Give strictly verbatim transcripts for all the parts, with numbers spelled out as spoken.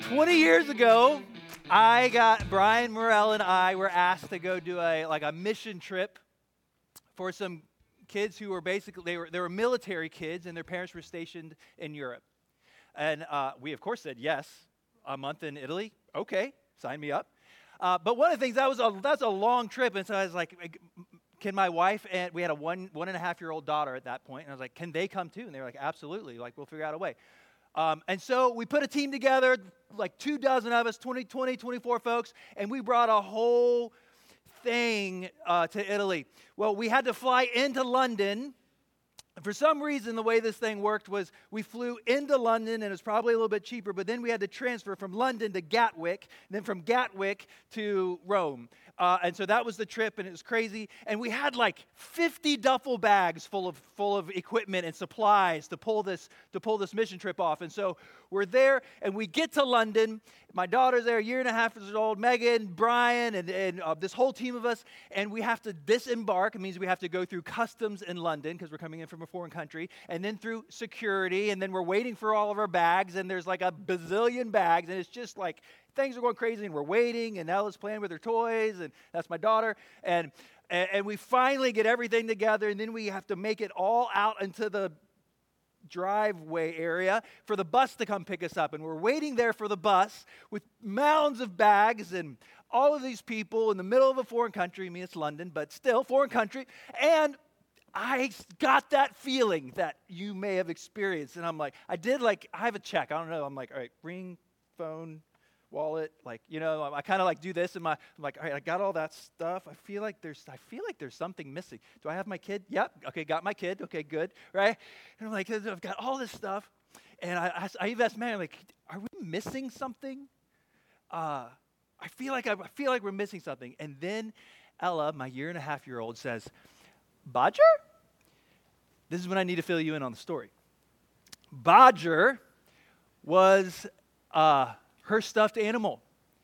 twenty years ago, I got, Brian Morell and I were asked to go do a, like a mission trip for some kids who were basically, they were, they were military kids and their parents were stationed in Europe. And uh, we, of course, said yes. A month in Italy, okay, sign me up. Uh, but one of the things, that was a, that's a long trip, and so I was like, can my wife, and we had a one, one and a half year old daughter at that point, and I was like, can they come too? And they were like, absolutely, like we'll figure out a way. Um, and so we put a team together, like two dozen of us, twenty, twenty, twenty-four folks, and we brought a whole thing uh, to Italy. Well, we had to fly into London. For some reason, the way this thing worked was we flew into London, and it was probably a little bit cheaper, but then we had to transfer from London to Gatwick, and then from Gatwick to Rome. Uh, and so that was the trip, and it was crazy. And we had like fifty duffel bags full of full of equipment and supplies to pull this to pull this mission trip off. And so we're there, and we get to London. My daughter's there, a year and a half years old, Megan, Brian, and, and uh, this whole team of us. And we have to disembark. It means we have to go through customs in London because we're coming in from a foreign country, and then through security, and then we're waiting for all of our bags, and there's like a bazillion bags, and it's just like things are going crazy, and we're waiting, and Ella's playing with her toys, and that's my daughter, and, and and we finally get everything together, and then we have to make it all out into the driveway area for the bus to come pick us up, and we're waiting there for the bus with mounds of bags and all of these people in the middle of a foreign country. I mean, it's London, but still foreign country, and I got that feeling that you may have experienced, and I'm like, I did like, I have a check, I don't know, I'm like, all right, ring, phone, wallet, like, you know, I, I kind of like do this in my, I'm like, all right, I got all that stuff. I feel like there's, I feel like there's something missing. Do I have my kid? Yep. Okay, got my kid. Okay, good, right? And I'm like, I've got all this stuff, and I, I, I even asked Mary, I'm like, are we missing something? Uh, I feel like I, I feel like we're missing something. And then Ella, my year and a half year old, says, Bodger? This is when I need to fill you in on the story. Bodger was uh, her stuffed animal,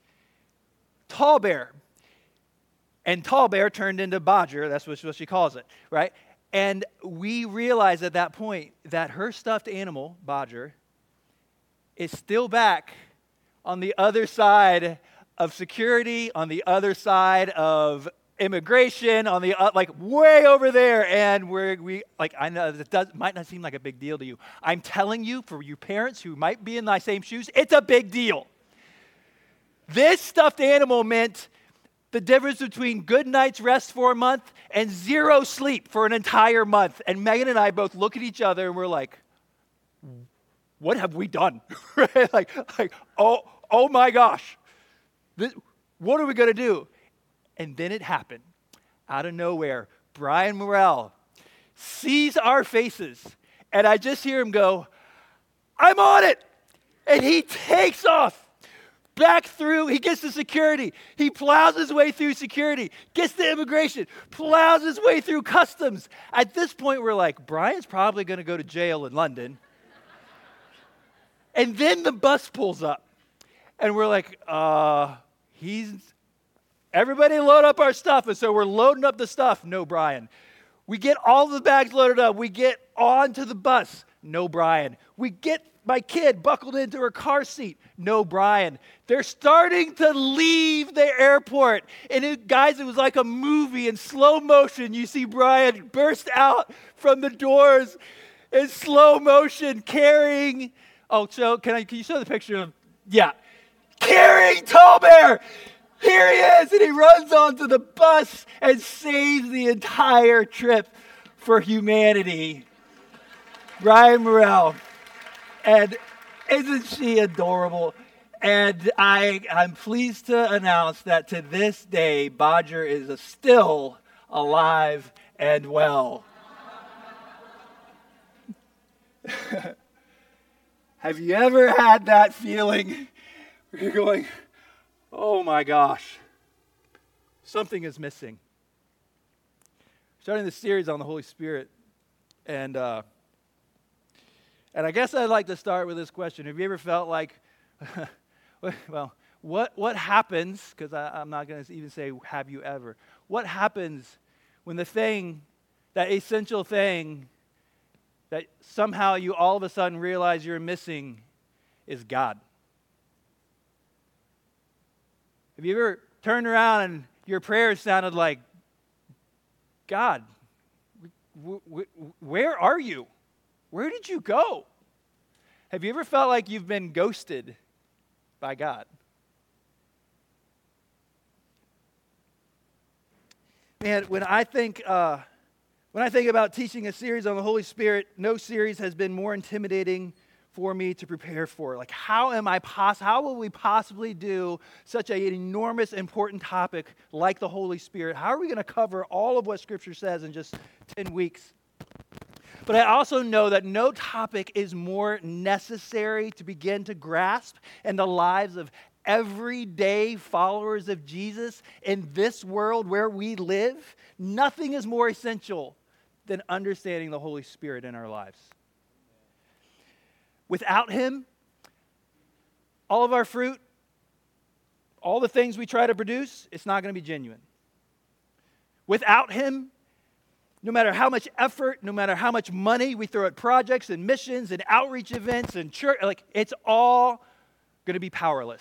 Tall Bear. And Tall Bear turned into Bodger, that's what, what she calls it, right? And we realized at that point that her stuffed animal, Bodger, is still back on the other side of security, on the other side of immigration, on the uh, like way over there, and we're we like I know it does might not seem like a big deal to you. I'm telling you, for you parents who might be in my same shoes, it's a big deal. This stuffed animal meant the difference between good night's rest for a month and zero sleep for an entire month. And Megan and I both look at each other and we're like, what have we done? Right? Like, like, oh, oh my gosh. This, what are we going to do? And then it happened. Out of nowhere, Brian Morell sees our faces, and I just hear him go, I'm on it. And he takes off back through. He gets to security. He plows his way through security, gets to immigration, plows his way through customs. At this point, we're like, Brian's probably going to go to jail in London. And then the bus pulls up, and we're like, uh, he's... Everybody load up our stuff. And so we're loading up the stuff. No, Brian. We get all the bags loaded up. We get onto the bus. No, Brian. We get my kid buckled into her car seat. No, Brian. They're starting to leave the airport. And it, guys, it was like a movie in slow motion. You see Brian burst out from the doors in slow motion carrying. Oh, so can I? Can you show the picture of? Yeah. Carrying Tall Bear. Here he is, and he runs onto the bus and saves the entire trip for humanity. Brian Morell. And isn't she adorable? And I, I'm pleased to announce that to this day, Bodger is still alive and well. Have you ever had that feeling where you're going, oh my gosh, something is missing? Starting this series on the Holy Spirit, and uh, and I guess I'd like to start with this question. Have you ever felt like, well, what what happens, because I'm not going to even say have you ever, what happens when the thing, that essential thing that somehow you all of a sudden realize you're missing is God? Have you ever turned around and your prayers sounded like, God, w- w- where are you? Where did you go? Have you ever felt like you've been ghosted by God? Man, when I think uh, when I think about teaching a series on the Holy Spirit, no series has been more intimidating for me to prepare for. Like, how am I poss- How will we possibly do such an enormous, important topic like the Holy Spirit? How are we going to cover all of what Scripture says in just ten weeks? But I also know that no topic is more necessary to begin to grasp in the lives of everyday followers of Jesus in this world where we live. Nothing is more essential than understanding the Holy Spirit in our lives. Without Him, all of our fruit, all the things we try to produce, it's not going to be genuine. Without Him, no matter how much effort, no matter how much money we throw at projects and missions and outreach events and church, like, it's all going to be powerless.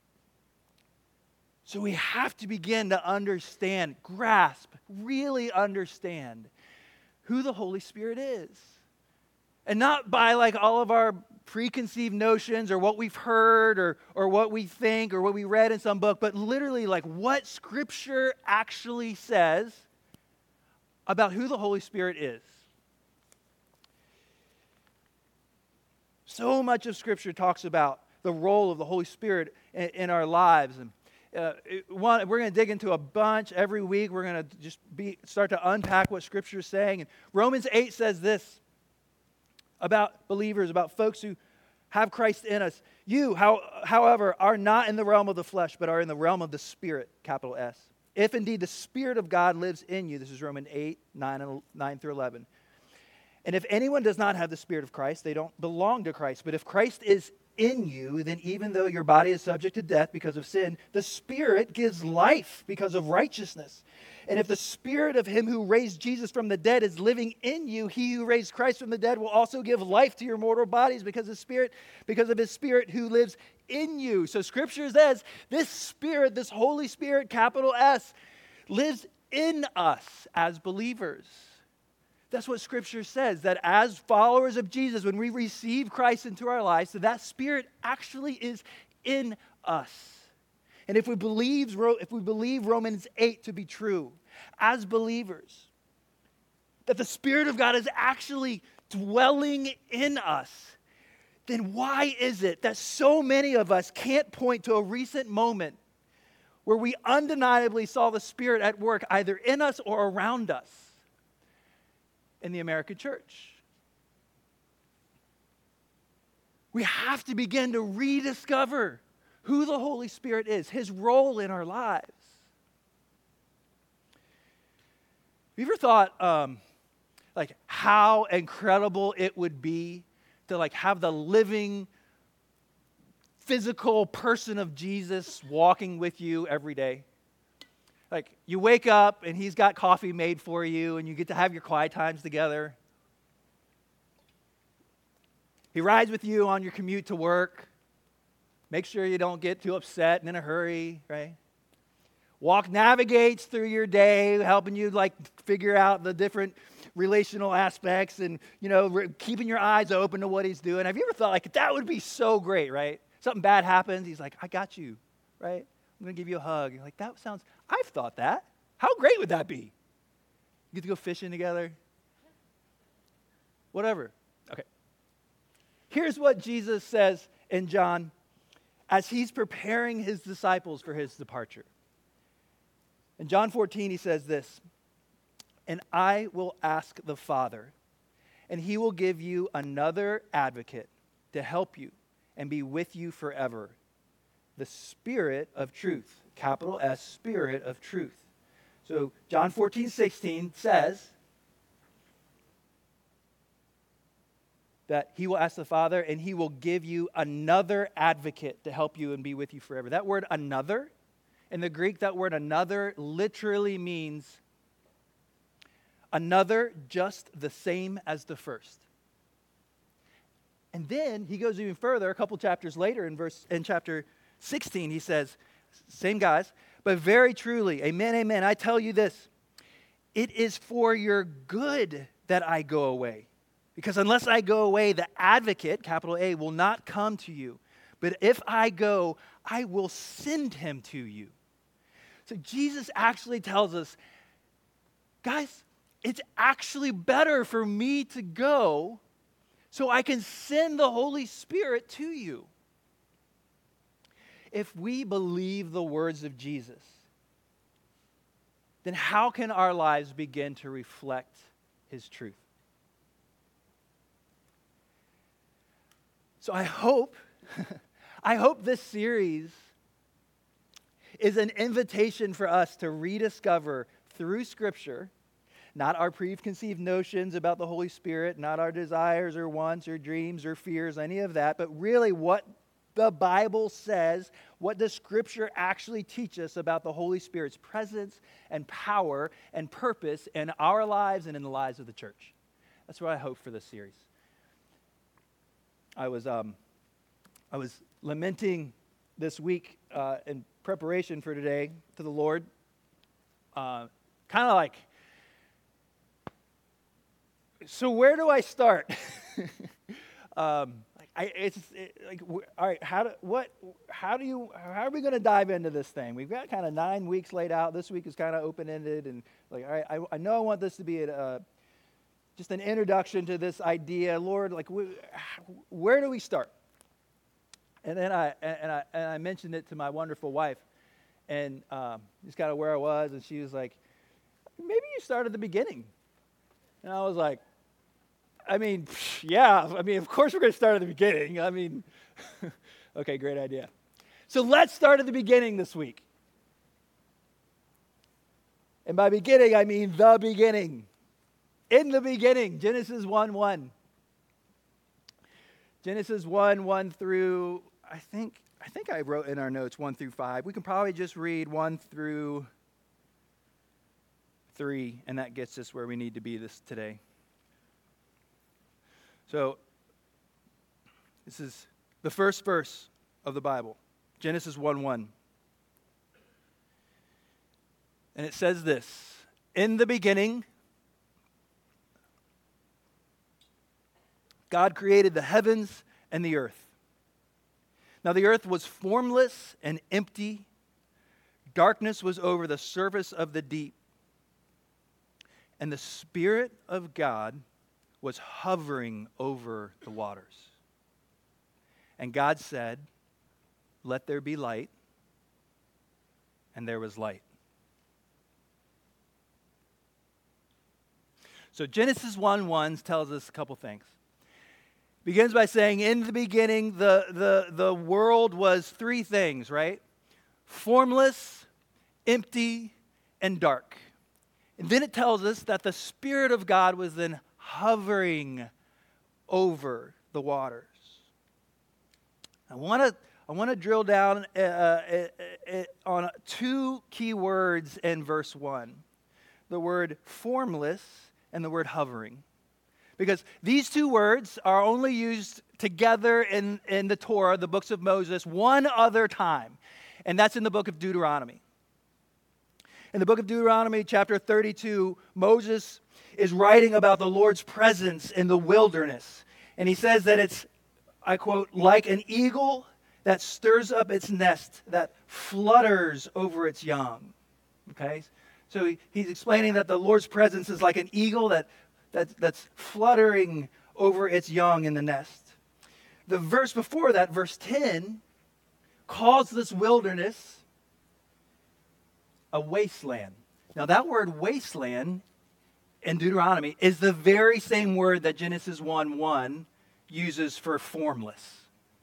So we have to begin to understand, grasp, really understand who the Holy Spirit is. And not by like all of our preconceived notions or what we've heard or, or what we think or what we read in some book, but literally like what Scripture actually says about who the Holy Spirit is. So much of Scripture talks about the role of the Holy Spirit in, in our lives. And uh, it, one, we're going to dig into a bunch every week. We're going to just be start to unpack what Scripture is saying. And Romans eight says this about believers, about folks who have Christ in us. You, how, however, are not in the realm of the flesh, but are in the realm of the Spirit, capital S. If indeed the Spirit of God lives in you. This is Romans eight, nine, and nine through eleven. And if anyone does not have the Spirit of Christ, they don't belong to Christ. But if Christ is in you, then even though your body is subject to death because of sin, the Spirit gives life because of righteousness. And if the Spirit of Him who raised Jesus from the dead is living in you, He who raised Christ from the dead will also give life to your mortal bodies because of Spirit, because of His Spirit who lives in you. So Scripture says this Spirit, this Holy Spirit, capital S, lives in us as believers. That's what Scripture says, that as followers of Jesus, when we receive Christ into our lives, that that Spirit actually is in us. And if we believe, if we believe Romans eight to be true, as believers, that the Spirit of God is actually dwelling in us, then why is it that so many of us can't point to a recent moment where we undeniably saw the Spirit at work either in us or around us in the American church? We have to begin to rediscover who the Holy Spirit is, His role in our lives. Have you ever thought, um, like, how incredible it would be to, like, have the living, physical person of Jesus walking with you every day? Like, you wake up and He's got coffee made for you and you get to have your quiet times together. He rides with you on your commute to work. Make sure you don't get too upset and in a hurry, right? Walk navigates through your day, helping you like figure out the different relational aspects and, you know, re- keeping your eyes open to what He's doing. Have you ever thought, like, that would be so great, right? Something bad happens, He's like, I got you, right? I'm going to give you a hug. You're like, that sounds, I've thought that. How great would that be? You get to go fishing together? Whatever. Okay. Here's what Jesus says in John as He's preparing His disciples for His departure. In John fourteen, He says this, and I will ask the Father, and He will give you another advocate to help you and be with you forever, the Spirit of truth, capital S, Spirit of truth. So John fourteen, sixteen says that He will ask the Father and He will give you another advocate to help you and be with you forever. That word another, in the Greek, that word another literally means another just the same as the first. And then He goes even further, a couple chapters later in verse in chapter sixteen, He says, same guys, but very truly, amen, amen, I tell you this, it is for your good that I go away. Because unless I go away, the advocate, capital A, will not come to you. But if I go, I will send him to you. So Jesus actually tells us, guys, it's actually better for me to go so I can send the Holy Spirit to you. If we believe the words of Jesus, then how can our lives begin to reflect his truth? So I hope, I hope this series is an invitation for us to rediscover through Scripture, not our preconceived notions about the Holy Spirit, not our desires or wants or dreams or fears, any of that, but really what the Bible says, what does Scripture actually teach us about the Holy Spirit's presence and power and purpose in our lives and in the lives of the church. That's what I hope for this series. I was um, I was lamenting this week uh, in preparation for today to the Lord, uh, kind of like, so where do I start? um, I, it's it, like, all right, how do what? How do you? How are we going to dive into this thing? We've got kind of nine weeks laid out. This week is kind of open ended, and like, all right, I, I know I want this to be a, uh, just an introduction to this idea, Lord. Like, we, where do we start? And then I and I and I mentioned it to my wonderful wife, and um, just kind of where I was, and she was like, maybe you start at the beginning, and I was like, I mean, yeah, I mean, of course we're going to start at the beginning. I mean, okay, great idea. So let's start at the beginning this week. And by beginning, I mean the beginning. In the beginning, Genesis one one. Genesis one, one through, I think, I think I wrote in our notes one through five. We can probably just read one through three, and that gets us where we need to be this today. So, this is the first verse of the Bible, Genesis one one. And it says this, in the beginning, God created the heavens and the earth. Now the earth was formless and empty. Darkness was over the surface of the deep. And the Spirit of God was hovering over the waters. And God said, let there be light. And there was light. So Genesis one one tells us a couple things. Begins by saying, in the beginning, the, the, the world was three things, right? Formless, empty, and dark. And then it tells us that the Spirit of God was then hovering over the waters. I want to I want to drill down uh, uh, uh, on two key words in verse one. The word formless and the word hovering. Because these two words are only used together in, in the Torah, the books of Moses, one other time. And that's in the book of Deuteronomy. In the book of Deuteronomy, chapter thirty-two, Moses is writing about the Lord's presence in the wilderness. And he says that it's, I quote, like an eagle that stirs up its nest, that flutters over its young. Okay? So he, he's explaining that the Lord's presence is like an eagle that That's, that's fluttering over its young in the nest. The verse before that, verse ten, calls this wilderness a wasteland. Now that word wasteland in Deuteronomy is the very same word that Genesis one one uses for formless.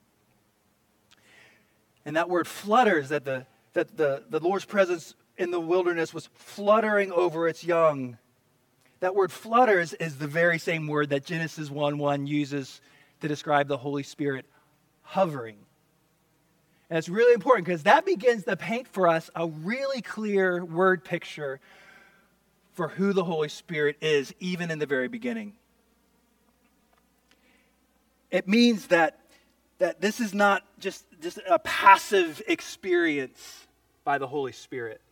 And that word flutters, that the, that the, the Lord's presence in the wilderness was fluttering over its young. That word flutters is the very same word that Genesis one one uses to describe the Holy Spirit hovering. And it's really important because that begins to paint for us a really clear word picture for who the Holy Spirit is, even in the very beginning. It means that, that this is not just, just a passive experience by the Holy Spirit.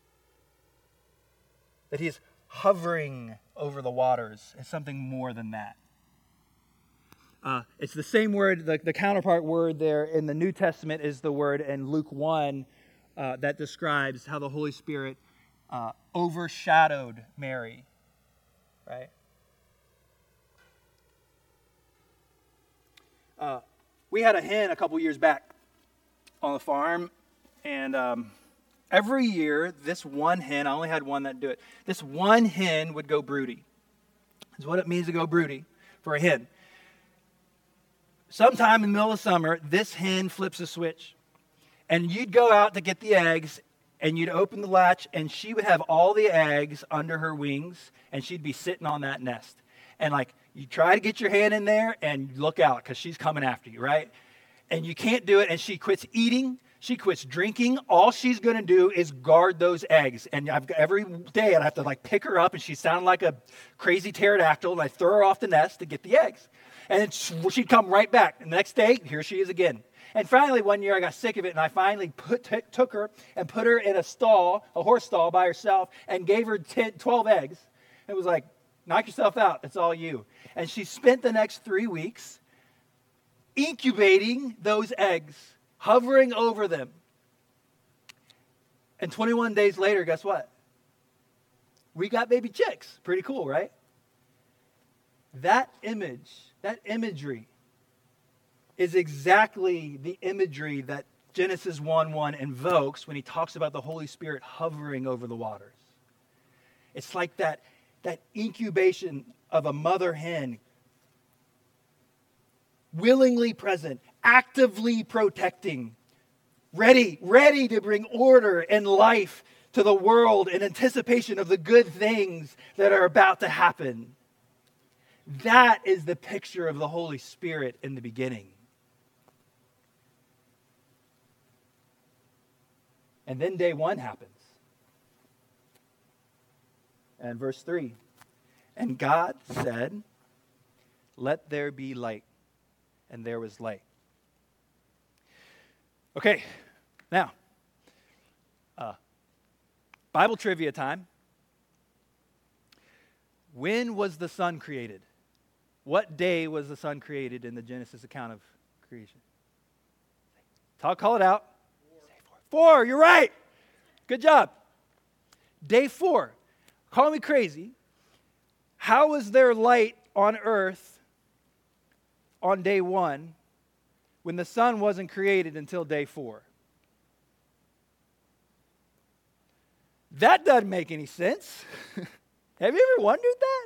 That he is hovering over the waters. It's something more than that. Uh, it's the same word, the, the counterpart word there in the New Testament is the word in Luke one uh, that describes how the Holy Spirit uh, overshadowed Mary, right? Uh, we had a hen a couple years back on the farm, and um, every year, this one hen, I only had one that do it, this one hen would go broody. That's what it means to go broody for a hen. Sometime in the middle of summer, this hen flips a switch, and you'd go out to get the eggs, and you'd open the latch, and she would have all the eggs under her wings, and she'd be sitting on that nest. And like, you try to get your hand in there, and look out, because she's coming after you, right? And you can't do it, and she quits eating, she quits drinking. All she's going to do is guard those eggs. And I've got, every day, I'd have to like pick her up, and she sounded like a crazy pterodactyl, and I throw her off the nest to get the eggs. And she'd come right back. And the next day, here she is again. And finally, one year, I got sick of it, and I finally put, t- took her and put her in a stall, a horse stall by herself, and gave her ten, twelve eggs. It was like, knock yourself out. It's all you. And she spent the next three weeks incubating those eggs, hovering over them. And twenty-one days later, guess what? We got baby chicks. Pretty cool, right? That image, that imagery is exactly the imagery that Genesis one one invokes when he talks about the Holy Spirit hovering over the waters. It's like that, that incubation of a mother hen, willingly present, actively protecting, ready, ready to bring order and life to the world in anticipation of the good things that are about to happen. That is the picture of the Holy Spirit in the beginning. And then day one happens. And verse three, and God said, let there be light. And there was light. Okay, now, uh, Bible trivia time. When was the sun created? What day was the sun created in the Genesis account of creation? Talk, call it out. Four. Four, you're right. Good job. Day four. Call me crazy. How was there light on earth on day one when the sun wasn't created until day four? That doesn't make any sense. Have you ever wondered that?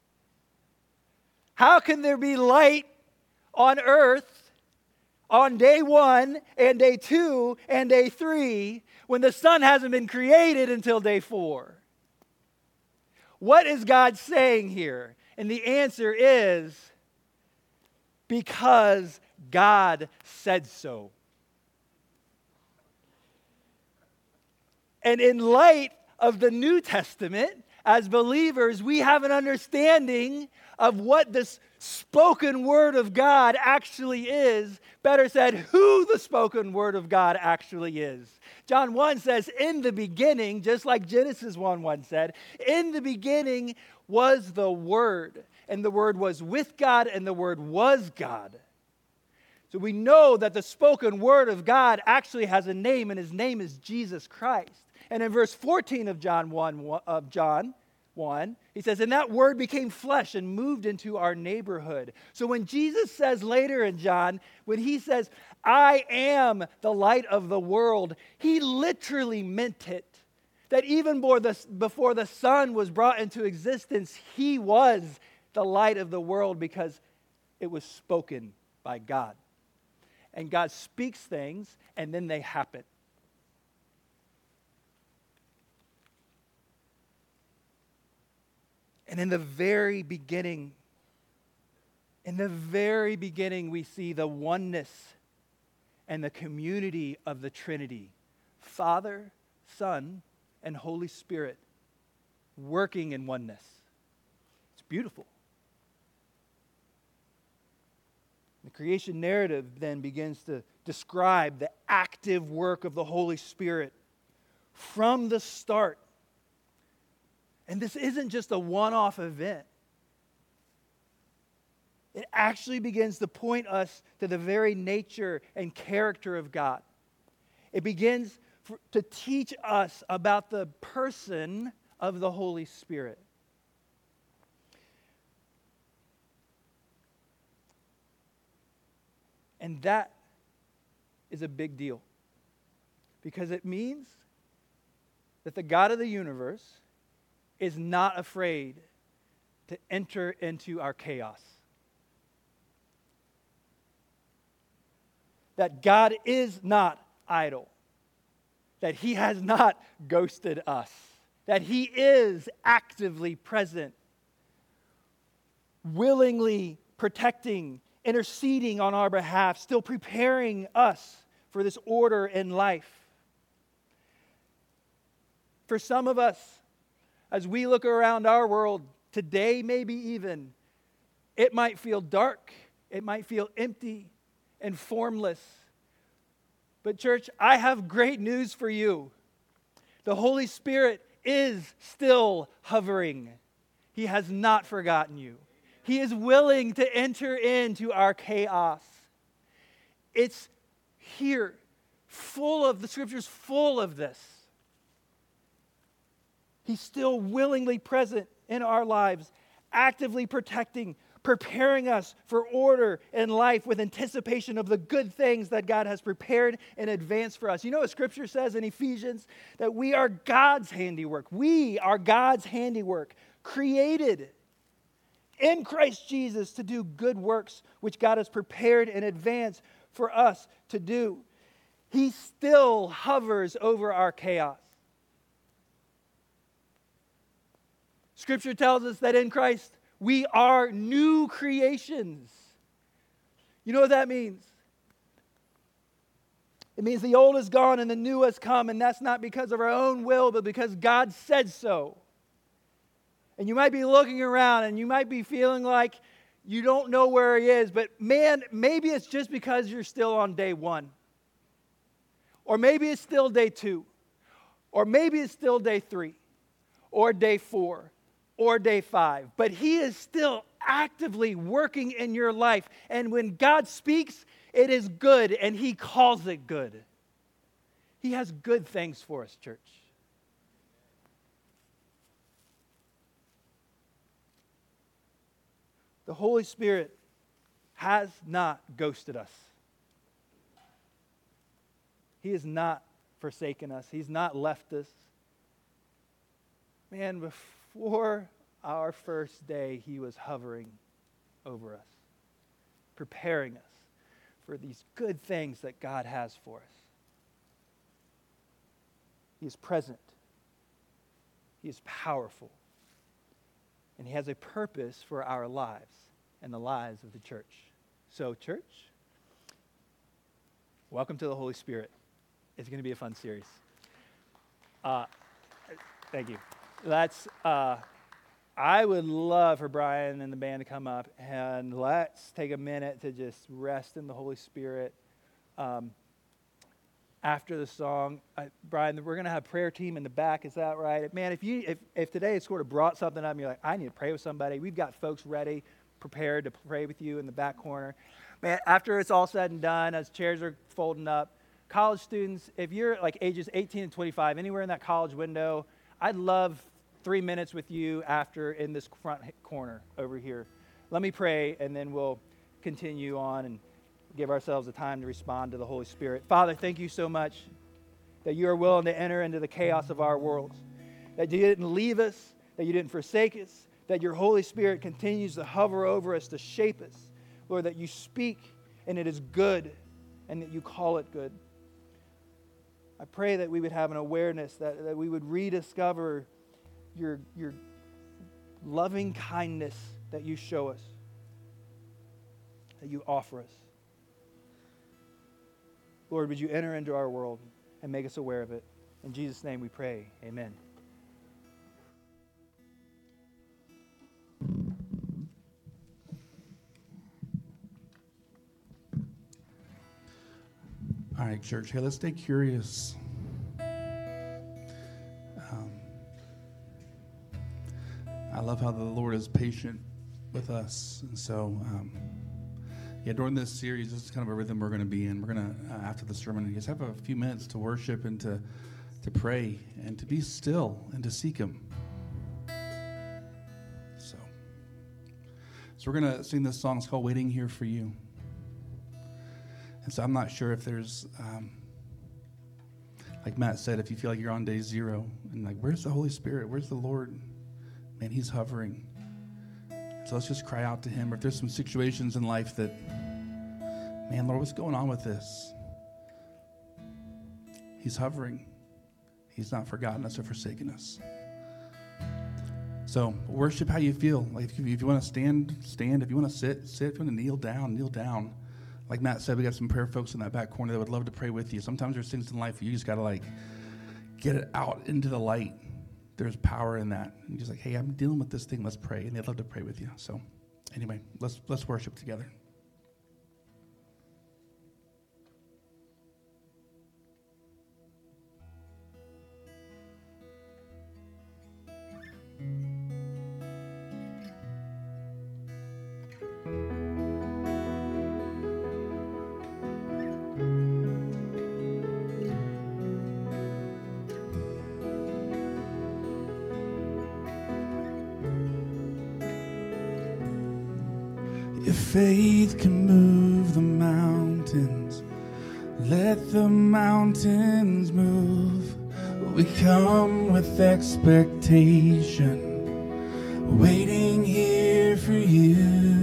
How can there be light on earth on day one and day two and day three when the sun hasn't been created until day four? What is God saying here? And the answer is, because God said so. And in light of the New Testament, as believers, we have an understanding of what this spoken word of God actually is. Better said, who the spoken word of God actually is. John one says, in the beginning, just like Genesis one one said, in the beginning was the Word, and the Word was with God, and the Word was God. So we know that the spoken word of God actually has a name, and his name is Jesus Christ. And in verse fourteen of John one, of John one, he says, and that word became flesh and moved into our neighborhood. So when Jesus says later in John, when he says, I am the light of the world, he literally meant it. That even before the sun was brought into existence, he was the light of the world because it was spoken by God. And God speaks things, and then they happen. And in the very beginning, in the very beginning, we see the oneness and the community of the Trinity. Father, Son, and Holy Spirit working in oneness. It's beautiful. The creation narrative then begins to describe the active work of the Holy Spirit from the start. And this isn't just a one-off event. It actually begins to point us to the very nature and character of God. It begins for, to teach us about the person of the Holy Spirit. And that is a big deal, because it means that the God of the universe is not afraid to enter into our chaos. That God is not idle. That He has not ghosted us. That He is actively present, willingly protecting, interceding on our behalf, still preparing us for this order in life. For some of us, as we look around our world today, maybe even, it might feel dark, it might feel empty and formless. But church, I have great news for you. The Holy Spirit is still hovering. He has not forgotten you. He is willing to enter into our chaos. It's here, full of, the Scripture's full of this. He's still willingly present in our lives, actively protecting, preparing us for order in life with anticipation of the good things that God has prepared in advance for us. You know what Scripture says in Ephesians? That we are God's handiwork. We are God's handiwork, created in Christ Jesus to do good works, which God has prepared in advance for us to do. He still hovers over our chaos. Scripture tells us that in Christ, we are new creations. You know what that means? It means the old is gone and the new has come, and that's not because of our own will, but because God said so. And you might be looking around and you might be feeling like you don't know where He is, but man, maybe it's just because you're still on day one. Or maybe it's still day two. Or maybe it's still day three. Or day four. Or day five. But He is still actively working in your life. And when God speaks, it is good, and He calls it good. He has good things for us, church. The Holy Spirit has not ghosted us. He has not forsaken us. He's not left us. Man, before our first day, He was hovering over us, preparing us for these good things that God has for us. He is present. He is powerful. And He has a purpose for our lives and the lives of the church. So, church, welcome to the Holy Spirit. It's going to be a fun series. Uh, thank you. That's, uh, I would love for Brian and the band to come up, and let's take a minute to just rest in the Holy Spirit. Um, after the song, I, Brian, we're going to have a prayer team in the back. Is that right? Man, if you if, if today has sort of brought something up and you're like, I need to pray with somebody, we've got folks ready, prepared to pray with you in the back corner. Man, after it's all said and done, as chairs are folding up, college students, if you're like ages eighteen and twenty-five, anywhere in that college window, I'd love three minutes with you after in this front corner over here. Let me pray, and then we'll continue on and give ourselves the time to respond to the Holy Spirit. Father, thank you so much that you are willing to enter into the chaos of our world, that you didn't leave us, that you didn't forsake us, that your Holy Spirit continues to hover over us to shape us. Lord, that you speak and it is good, and that you call it good. I pray that we would have an awareness, that, that we would rediscover your, your loving kindness that you show us, that you offer us. Lord, would you enter into our world and make us aware of it? In Jesus' name we pray. Amen. All right, church. Hey, let's stay curious. love how the Lord is patient with us. And so, um, yeah, during this series, this is kind of a rhythm we're going to be in. We're going to, uh, after the sermon, just have a few minutes to worship and to, to pray and to be still and to seek Him. So, so we're going to sing this song. It's called Waiting Here for You. And so I'm not sure if there's, um, like Matt said, if you feel like you're on day zero and like, where's the Holy Spirit? Where's the Lord? Man, He's hovering. So let's just cry out to Him. Or if there's some situations in life that, man, Lord, what's going on with this? He's hovering. He's not forgotten us or forsaken us. So worship how you feel. Like if you, if you want to stand, stand. If you want to sit, sit. If you want to kneel down, kneel down. Like Matt said, we got some prayer folks in that back corner that would love to pray with you. Sometimes there's things in life you just got to like get it out into the light. There's power in that. And you're just like, hey, I'm dealing with this thing. Let's pray. And they'd love to pray with you. So anyway, let's let's worship together. If faith can move the mountains, let the mountains move. We come with expectation, waiting here for you.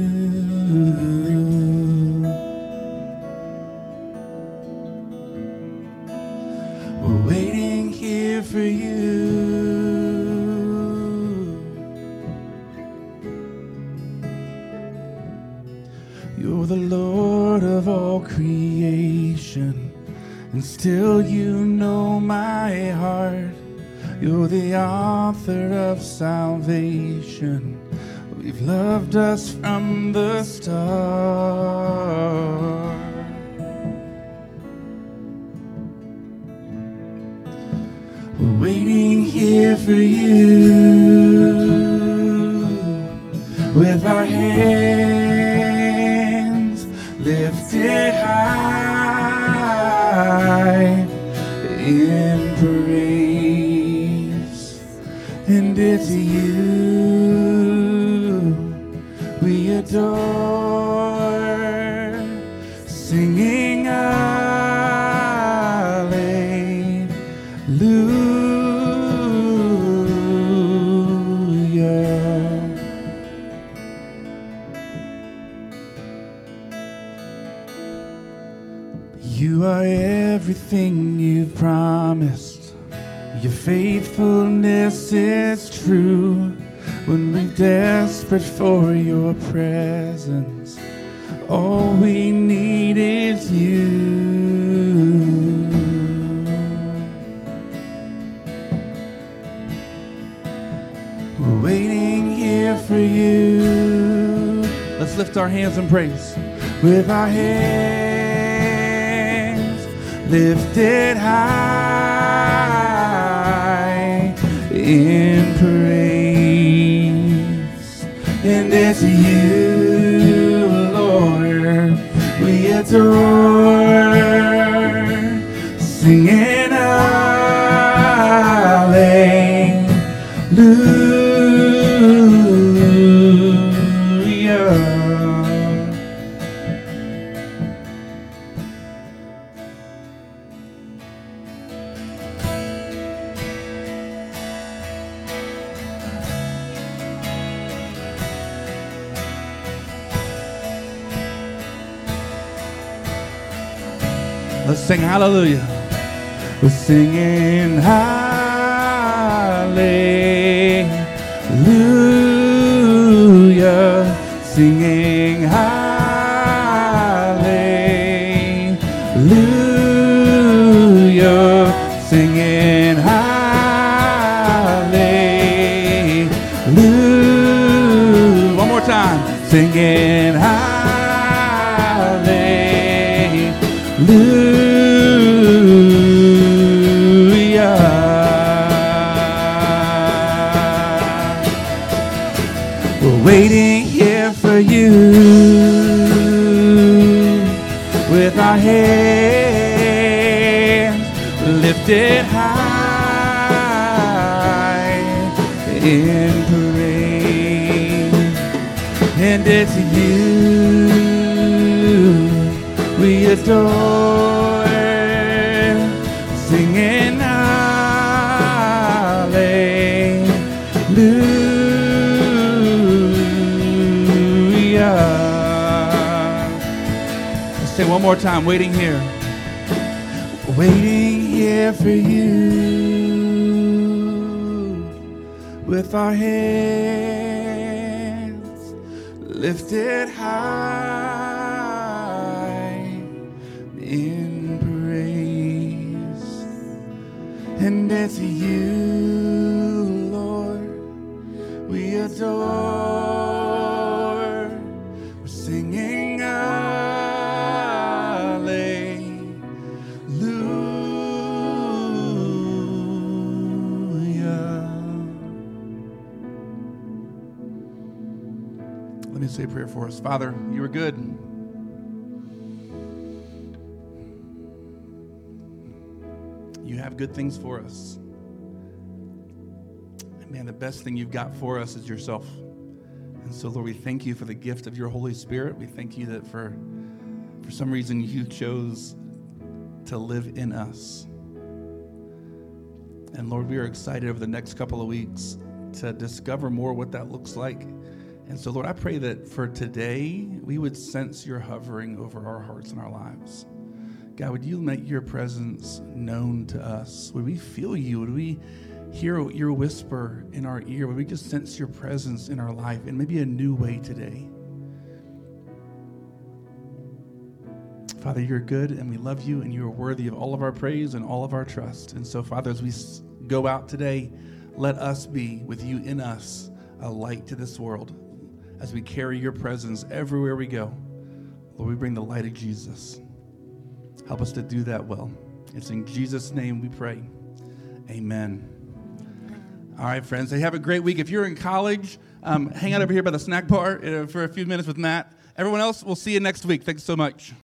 We're waiting here for you. You're the Lord of all creation, and still you know my heart. You're the author of salvation. You've loved us from the start. We're waiting here for you with our hands lifted high in praise, and it's you we adore, singing hallelujah. You are everything you've promised. Your faithfulness is true. When we're desperate for your presence, all we need is you. We're waiting here for you. Let's lift our hands in praise. With our hands lifted high in praise, and it's you, Lord, we adore, singing hallelujah. Let's sing hallelujah. We're singing hallelujah, singing hallelujah, singing hallelujah. One more time, singing hallelujah. hands lifted high in praise. And it's you we adore, singing hallelujah. Let's say one more time, waiting here. Waiting here for you, with our hands lifted high in praise. And it's you, Lord, we adore. We're singing hallelujah. Let me say a prayer for us. Father, you are good. You have good things for us. And man, the best thing you've got for us is yourself. And so, Lord, we thank you for the gift of your Holy Spirit. We thank you that for, for some reason you chose to live in us. And Lord, we are excited over the next couple of weeks to discover more what that looks like. And so, Lord, I pray that for today, we would sense your hovering over our hearts and our lives. God, would you make your presence known to us? Would we feel you? Would we hear your whisper in our ear? Would we just sense your presence in our life in maybe a new way today? Father, you're good, and we love you, and you are worthy of all of our praise and all of our trust. And so, Father, as we go out today, let us be, with you in us, a light to this world. As we carry your presence everywhere we go, Lord, we bring the light of Jesus. Help us to do that well. It's in Jesus' name we pray. Amen. All right, friends, hey, have a great week. If you're in college, um, hang out over here by the snack bar uh, for a few minutes with Matt. Everyone else, we'll see you next week. Thanks so much.